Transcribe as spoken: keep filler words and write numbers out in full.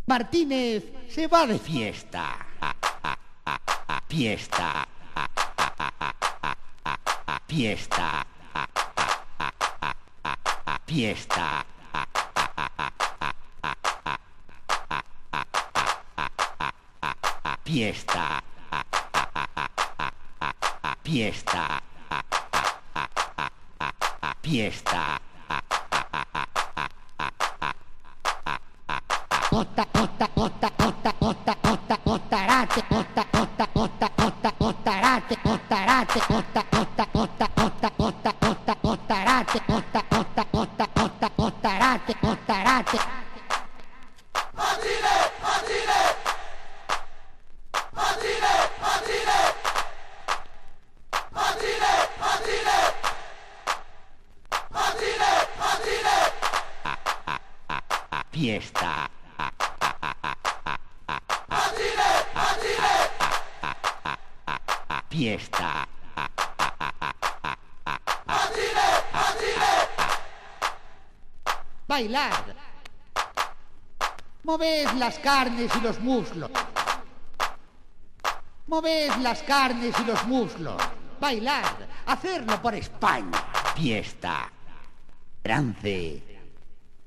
Martínez se va de fiesta. Fiesta. Fiesta. Fiesta. Fiesta. Fiesta. Fiesta. Otta, otta, otta, otta, otta, otta, ottarate, otta, otta, otta, otta, ottarate, ottarate, otta, otta, otta, otta, otta, otta, ottarate, otta, otta, otta, otta, ottarate, ottarate. Martínez, Martínez. Martínez, Martínez. Martínez, Martínez. Martínez, Martínez. Fiesta. Martínez, Martínez. Fiesta. Martínez, Martínez. Bailad. Moved las carnes y los muslos. Moved las carnes y los muslos. Bailad. Hacerlo por España. Fiesta. Trance.